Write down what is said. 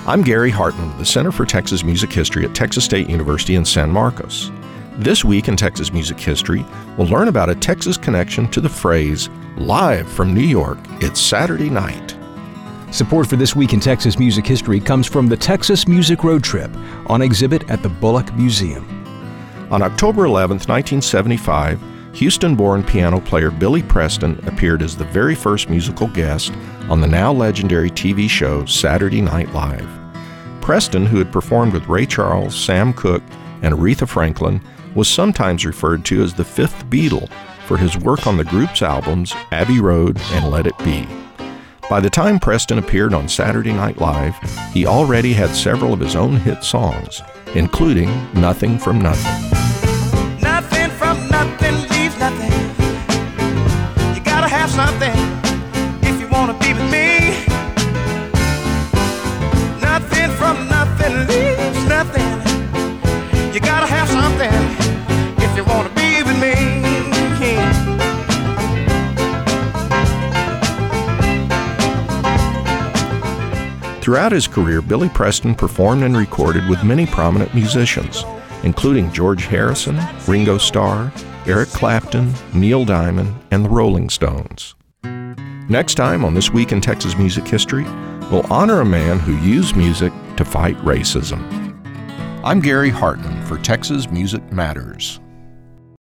I'm Gary Hartman with the Center for Texas Music History at Texas State University in San Marcos. This week in Texas Music History, we'll learn about a Texas connection to the phrase, live from New York, it's Saturday night. Support for This Week in Texas Music History comes from the Texas Music Road Trip, on exhibit at the Bullock Museum. On October 11, 1975, Houston-born piano player Billy Preston appeared as the very first musical guest on the now legendary TV show Saturday Night Live. Preston, who had performed with Ray Charles, Sam Cooke, and Aretha Franklin, was sometimes referred to as the Fifth Beatle for his work on the group's albums Abbey Road and Let It Be. By the time Preston appeared on Saturday Night Live, he already had several of his own hit songs, including Nothing from Nothing. Nothing from nothing leaves nothing. You gotta have something if you wanna be with me. Nothing from nothing leaves nothing. You gotta have something if you wanna be with me. Throughout his career, Billy Preston performed and recorded with many prominent musicians, including George Harrison, Ringo Starr, Eric Clapton, Neil Diamond, and the Rolling Stones. Next time on This Week in Texas Music History, we'll honor a man who used music to fight racism. I'm Gary Hartman for Texas Music Matters.